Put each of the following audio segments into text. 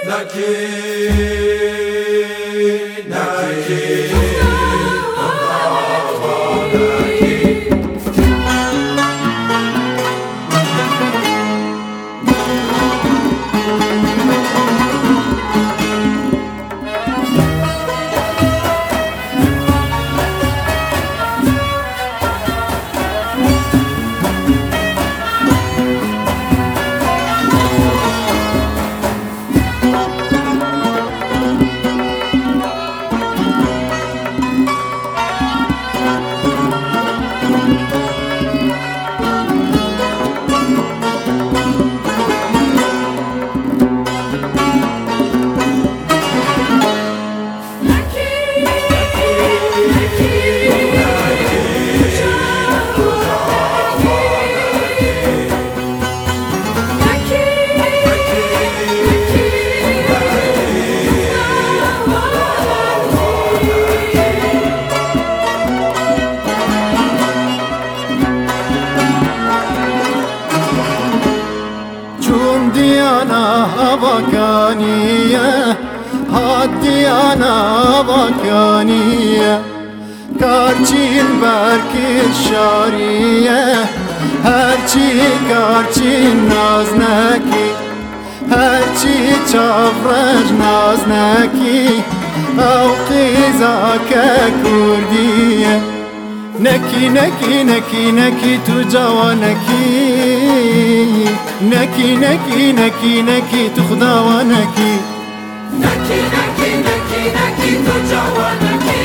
بکانیه هادیانا بکانیه کارچین برکی شاریه هرچی کارچین ناز نکی هرچی چافرج ناز نکی او قیزا که کردیه نکی نکی نکی نکی تو جوانکی نکی نکی نکی نکی تو خداوانکی نکی نکی نکی نکی تو جوانکی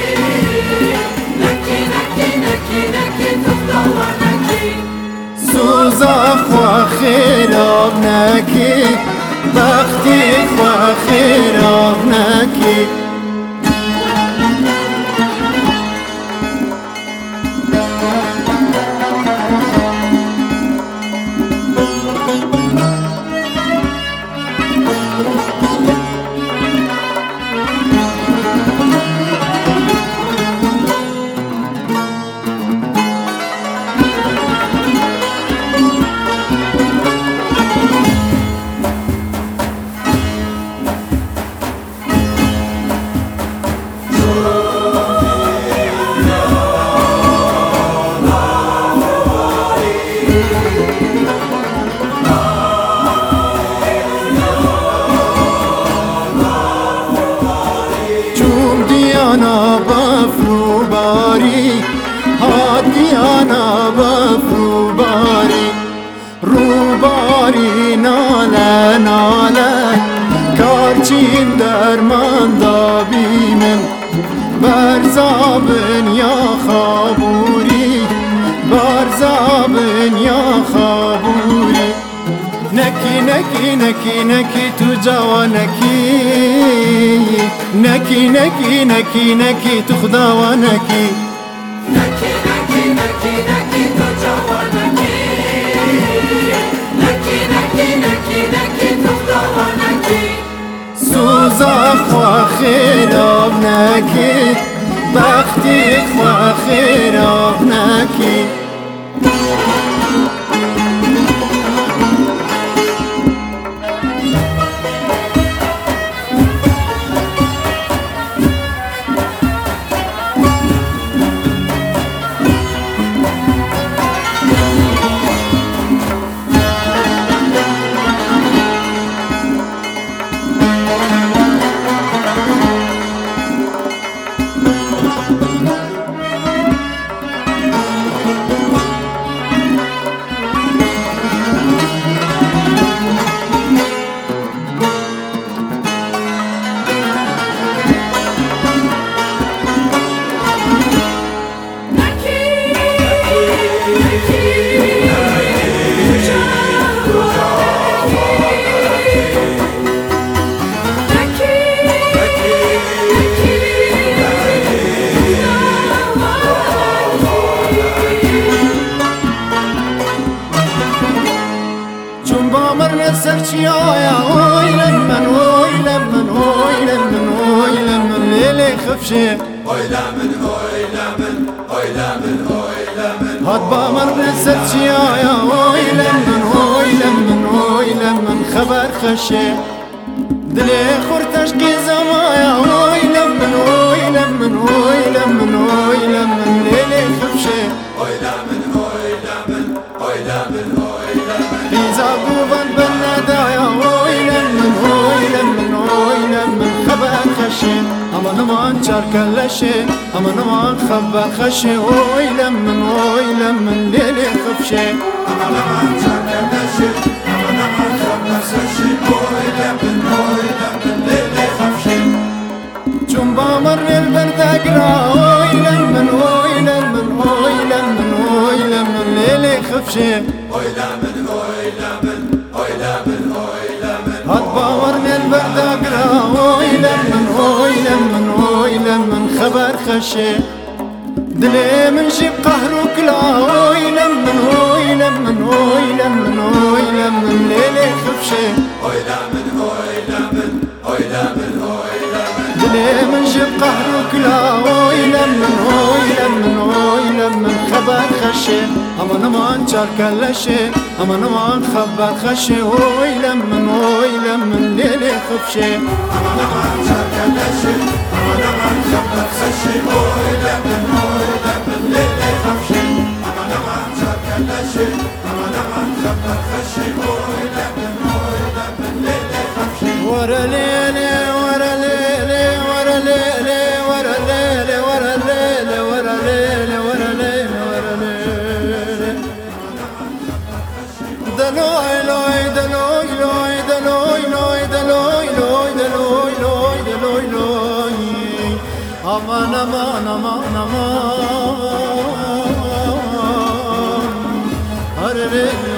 نکی نکی نکی نکی تو خداوانکی سوزا خوا خیراب نکی بختی خوا خیراب نکی دیانا بفرو باری هادیانا بفرو باری رو باری ناله ناله کارچین درمان دابی من برزابن یا خابوری برزابن یا خابوری نکی نکی نکی نکی تو جوانکی نکی نکی نکی نکی تو خداوانکی نکی نکی نکی نکی تو جوانکی نکی نکی نکی نکی تو خداوانکی سوزا خوا خیراب نکی بختی خوا خیراب نکی سرچیایا اوی لمن اوی لمن اوی لمن اوی لمن لیلی خفشه اوی لمن اوی لمن اوی لمن اوی لمن هاد بامر سرچیایا اوی لمن اوی لمن اوی لمن خبر خشه دلي خورتش كي زمايا ويلمن ويلمن ويلمن ويلمن ليلي خفشي ويلمن ويلمن ويلمن ويلمن إذا قوبان بالندايا ويلمن ويلمن ويلمن خبر خشي أما نمان شارك اللشي أما نمان خبر خشي ويلمن ويلمن ليلي خفشي أما نمان شارك اللشي أما نمان خبر خشي ويلمن ويلمن ليلي خفشي جنبا مر البرد أقرا ويلمن ويلمن ويلمن ويلمن ليلي خفشي ويلمن ويلمن ويلمن ويلمن هضبا ورني البرد أقرا ويلمن ويلمن ويلمن خبر خشي دلي من جيب قهر وكلا ويلمن ويلمن ويلمن ويلمن ليلي خفشي ويلمن ويلمن ويلمن ويلمن دلي من جيب قهر وكلا ويلمن ويلمن ويلمن خبر خشي أما نمان شارك اللشي أما نمان خبر خشي ويلمن ويلمن ليلي خفشي أما نمان شارك اللشي أما نمان خبر خشي ويلمن ويلمن ليلي خفشي أما نمان شارك اللشي أما نمان خبر خشي ويلمن ويلمن ليلي خفشي ورا ليلي ورا ليلي ورا ليلي ورا ليلي ورا ليلي ورا ليلي ورا ليلي ورا ليلي دلوي لوي دلوي لوي دلوي لوي دلوي لوي دلوي لوي دلوي لوي أمان أمان أمان أمان